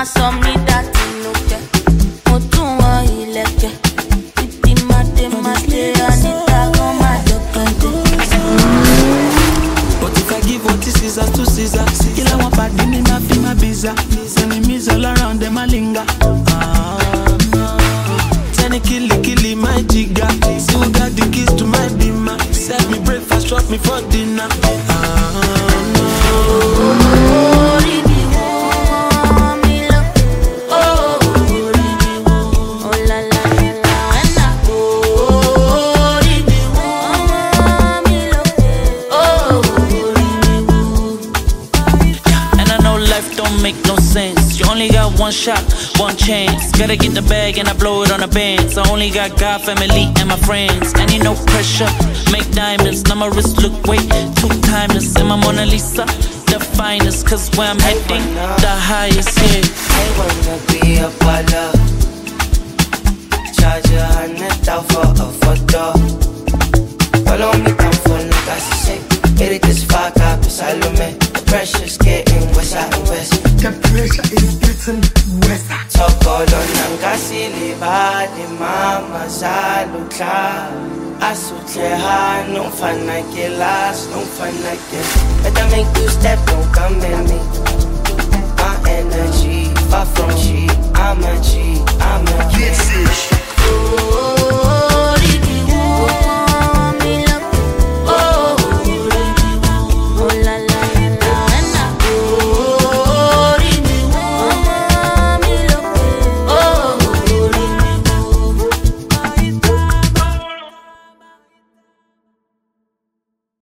saw me that look at. Otunwa ileke. Iti mate anita goma dokante. But if I give what is Caesar to Caesar, kila wapadi ni mafi mabiza. Enemies all around them a linger. Tiny killy my jigger. Still got the keys to my beamer. Serve me breakfast, drop me for dinner. One shot, one chance. Gotta get the bag and I blow it on the bands. I only got God, family, and my friends. I need no pressure, make diamonds. Now my wrist look way too timeless. And my Mona Lisa, the finest. Cause where I'm heading, the highest, yeah. I wanna be a baller. Charge 100,000 for a photo. Follow me down for no gas to say. Get it this fuck up, Salome. The pressure's getting worse and worse. The pressure is getting worse. Tokolo nangasili badi mama salutla. Asutleha, no fun like it last, no fun like it. Better make you step, don't come at me. My energy, far from cheap. I'm a G, I'm a G.